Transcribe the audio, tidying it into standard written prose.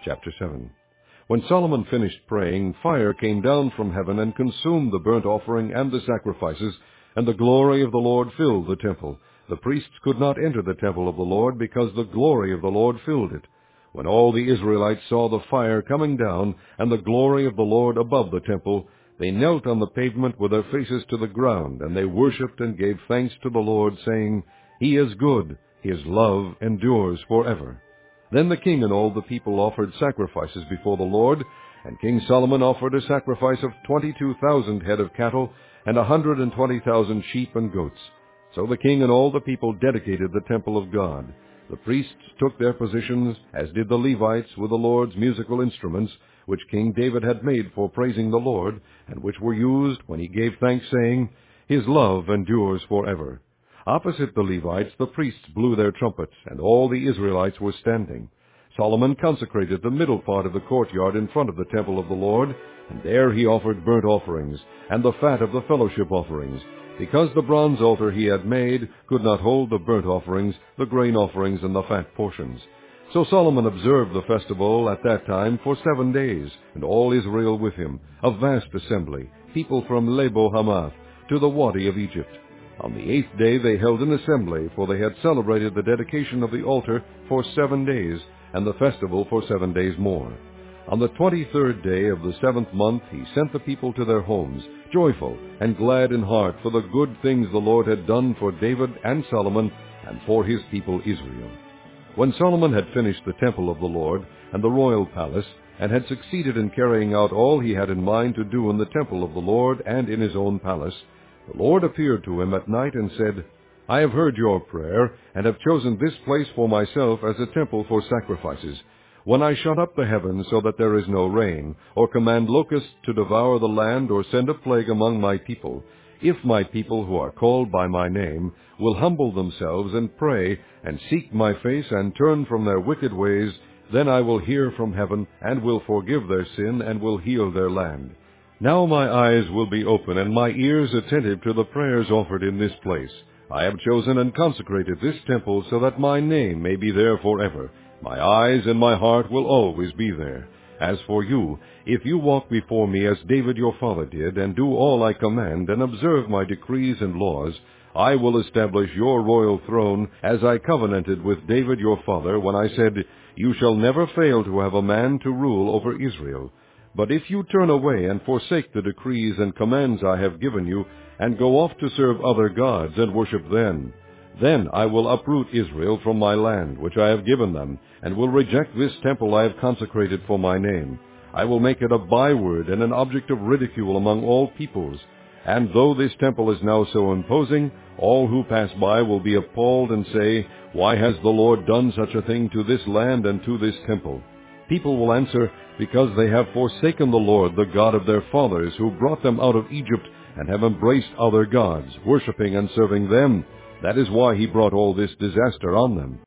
Chapter 7. When Solomon finished praying, fire came down from heaven and consumed the burnt offering and the sacrifices, and the glory of the Lord filled the temple. The priests could not enter the temple of the Lord, because the glory of the Lord filled it. When all the Israelites saw the fire coming down, and the glory of the Lord above the temple, they knelt on the pavement with their faces to the ground, and they worshipped and gave thanks to the Lord, saying, He is good, His love endures forever. Then the king and all the people offered sacrifices before the Lord, and King Solomon offered a sacrifice of 22,000 head of cattle, and 120,000 sheep and goats. So the king and all the people dedicated the temple of God. The priests took their positions, as did the Levites, with the Lord's musical instruments, which King David had made for praising the Lord, and which were used when he gave thanks, saying, His love endures forever. Opposite the Levites the priests blew their trumpets, and all the Israelites were standing. Solomon consecrated the middle part of the courtyard in front of the temple of the Lord, and there he offered burnt offerings, and the fat of the fellowship offerings, because the bronze altar he had made could not hold the burnt offerings, the grain offerings, and the fat portions. So Solomon observed the festival at that time for 7 days, and all Israel with him, a vast assembly, people from Lebo Hamath to the Wadi of Egypt. On the 8th day they held an assembly, for they had celebrated the dedication of the altar for 7 days, and the festival for 7 days more. On the 23rd day of the 7th month he sent the people to their homes, joyful and glad in heart for the good things the Lord had done for David and Solomon and for his people Israel. When Solomon had finished the temple of the Lord and the royal palace, and had succeeded in carrying out all he had in mind to do in the temple of the Lord and in his own palace, the Lord appeared to him at night and said, I have heard your prayer, and have chosen this place for myself as a temple for sacrifices. When I shut up the heavens so that there is no rain, or command locusts to devour the land, or send a plague among my people, if my people who are called by my name will humble themselves and pray, and seek my face, and turn from their wicked ways, then I will hear from heaven, and will forgive their sin, and will heal their land. Now my eyes will be open, and my ears attentive to the prayers offered in this place. I have chosen and consecrated this temple so that my name may be there forever. My eyes and my heart will always be there. As for you, if you walk before me as David your father did, and do all I command, and observe my decrees and laws, I will establish your royal throne, as I covenanted with David your father, when I said, You shall never fail to have a man to rule over Israel. But if you turn away and forsake the decrees and commands I have given you, and go off to serve other gods and worship them, then I will uproot Israel from my land, which I have given them, and will reject this temple I have consecrated for my name. I will make it a byword and an object of ridicule among all peoples. And though this temple is now so imposing, all who pass by will be appalled and say, Why has the Lord done such a thing to this land and to this temple? People will answer, Because they have forsaken the Lord, the God of their fathers, who brought them out of Egypt, and have embraced other gods, worshipping and serving them. That is why he brought all this disaster on them.